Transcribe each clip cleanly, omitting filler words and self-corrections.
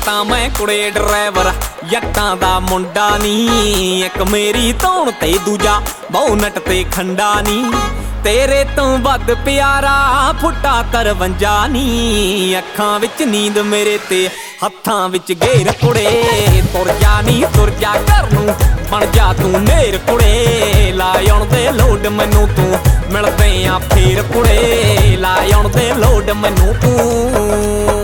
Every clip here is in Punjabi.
ਤਾਂ ਮੈਂ ਕੁੜੇ ਡਰਾਈਵਰ ਜੱਟਾਂ ਦਾ ਮੁੰਡਾ ਨੀ। ਇੱਕ ਮੇਰੀ ਧੌਣ ਤੇ ਦੂਜਾ ਬੌਨਟ ਤੇ ਖੰਡਾ ਨੀ। ਤੇਰੇ ਤੋਂ ਵੱਧ ਪਿਆਰਾ ਫੁੱਟਾ 53 ਨੀ। ਅੱਖਾਂ ਵਿੱਚ ਨੀਂਦ ਮੇਰੇ ਤੇ ਹੱਥਾਂ ਵਿੱਚ ਗੇਰ ਕੁੜੇ। ਤੁਰ ਜਾ ਨੀ ਤੁਰ ਜਾ ਘਰ ਨੂੰ ਬਣ ਜਾ ਤੂੰ ਨੇਰ ਕੁੜੇ। ਲਾ ਆਉਣ ਦੇ ਲੋਡ ਮੈਨੂੰ ਤੂੰ ਮਿਲਦੇ ਆ ਫੇਰ ਕੁੜੇ। ਲਾ ਆਉਣ ਦੇ ਲੋਡ ਮੈਨੂੰ ਤੂੰ।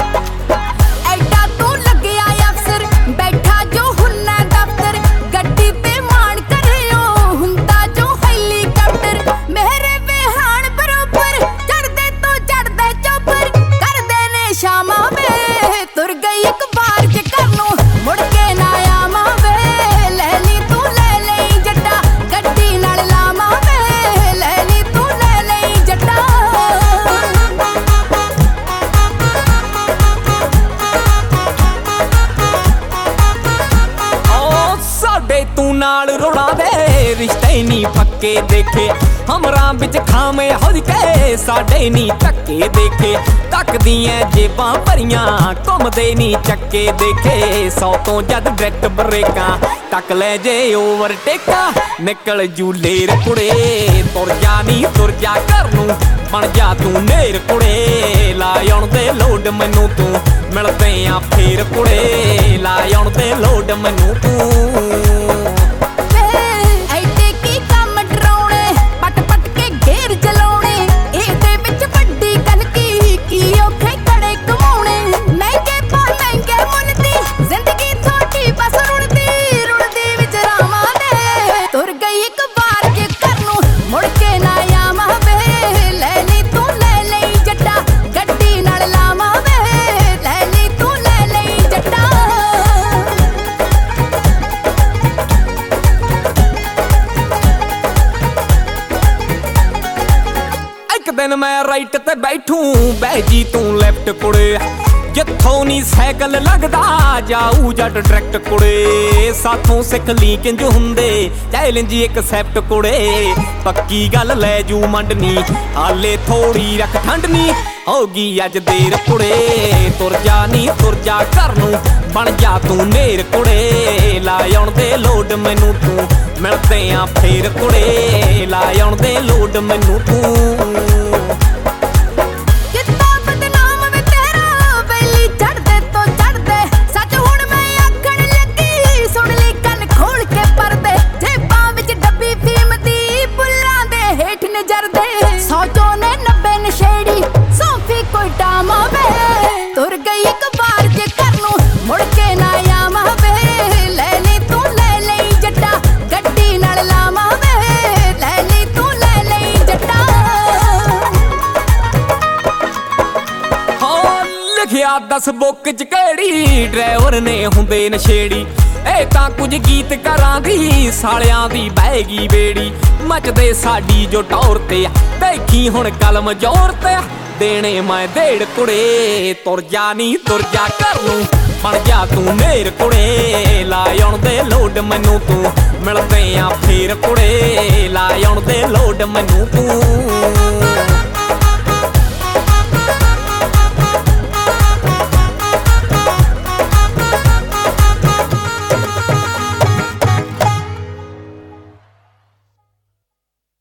ਤੂੰ ਨਾਲ ਰੋਣਾ ਦੇ ਰਿਸ਼ਤੇ ਨੀ ਪੱਕੇ ਦੇਖੇ। ਹਮਰਾਂ ਵਿੱਚ ਖਾਵੇਂ ਹੁਜ ਕੇ ਸਾਡੇ ਨੀ ਧੱਕੇ ਦੇਖੇ। ਤੱਕਦੀਆਂ ਜੇਬਾਂ ਭਰੀਆਂ ਘੁੰਮਦੇ ਨੀ ਚੱਕੇ ਦੇਖੇ। 100 ਤੋਂ ਜਦ ਡਾਇਰੈਕਟ ਬ੍ਰੇਕਾਂ ਟੱਕ ਲੈ ਜੇ ਓਵਰਟੇਕਾਂ ਨਿਕਲ ਜੂ ਲੇਰ ਕੁੜੇ। ਤੁਰ ਜਾ ਨੀ ਤੁਰ ਜਾ ਘਰ ਨੂੰ ਬਣ ਜਾ ਤੂੰ ਨੇਰ ਕੁੜੇ। ਲਾ ਆਉਣ ਦੇ ਲੋਡ ਮੈਨੂੰ ਤੂੰ ਮਿਲਦੇ ਆ ਫੇਰ ਕੁੜੇ। ਲਾ ਆਉਣ ਦੇ ਲੋਡ ਮੈਨੂੰ ਤੂੰ। ਦਿਨ ਮੈਂ ਰਾਈਟ ਤੇ ਬੈਠੂ ਬਹਿ ਜੀ ਤੂੰ ਲੈਫਟ ਕੁੜੇ। ਜਿੱਥੋਂ ਨੀ ਸਾਈਕਲ ਲੱਗਦਾ ਜਾਊ ਜੱਟ ਡਾਇਰੈਕਟ ਕੁੜੇ। ਸਾਥੋਂ ਸਿੱਖ ਲਈ ਕਿੰਜ ਹੁੰਦੇ ਚੈਲੰਜ ਐਕਸੈਪਟ ਕੁੜੇ। ਪੱਕੀ ਗੱਲ ਲੈ ਜੂ ਮੰਡਨੀ ਹਾਲੇ ਥੋੜੀ ਰੱਖ ਠੰਡਨੀ ਹੋ ਗਈ ਅੱਜ ਦੇਰ ਕੁੜੇ। ਤੁਰ ਜਾ ਨੀ ਤੁਰ ਜਾ ਘਰ ਨੂੰ ਬਣ ਜਾ ਤੂੰ ਨੇਰ ਕੁੜੇ। ਲਾ ਆਉਣ ਦੇ ਲੋਡ ਮੈਨੂੰ ਤੂੰ ਮਿਲਦੇ ਆ ਫੇਰ ਕੁੜੇ। ਲਾ ਆਉਣ ਦੇ ਲੋਡ ਮੈਨੂੰ ਤੂੰ। ਲਿਖਿਆ 10 ਬੁੱਕ ਚ ਕਿਹੜੀ ਡਰਾਈਵਰ ਨੇ ਹੁੰਦੇ ਨਸ਼ੇੜੀ। ਇਹ ਤਾਂ ਕੁਝ ਗੀਤ ਕਰਾਂ ਦੀ ਸਾਲਿਆਂ ਦੀ ਬਹਿ ਗਈ ਬੇੜੀ। ਮੱਚਦੇ ਸਾਡੀ ਜੋ ਟੌਰ ਤੇ ਦੇਖੀ ਹੁਣ ਕਲਮ ਜ਼ੋਰ ਤੇ ਦੇਣੇ ਮੈਂ ਢੇੜ ਕੁੜੇ। ਤੁਰ ਜਾ ਨੀ ਤੁਰ ਜਾ ਘਰ ਨੂੰ ਬਣ ਜਾ ਤੂੰ ਨੇਰ ਕੁੜੇ। ਲਾ ਆਉਣ ਦੇ ਲੋਡ ਮੈਨੂੰ ਤੂੰ ਮਿਲਦੇ ਆ ਫੇਰ ਕੁੜੇ। ਲਾ ਆਉਣ ਦੇ ਲੋਡ ਮੈਨੂੰ ਤੂੰ।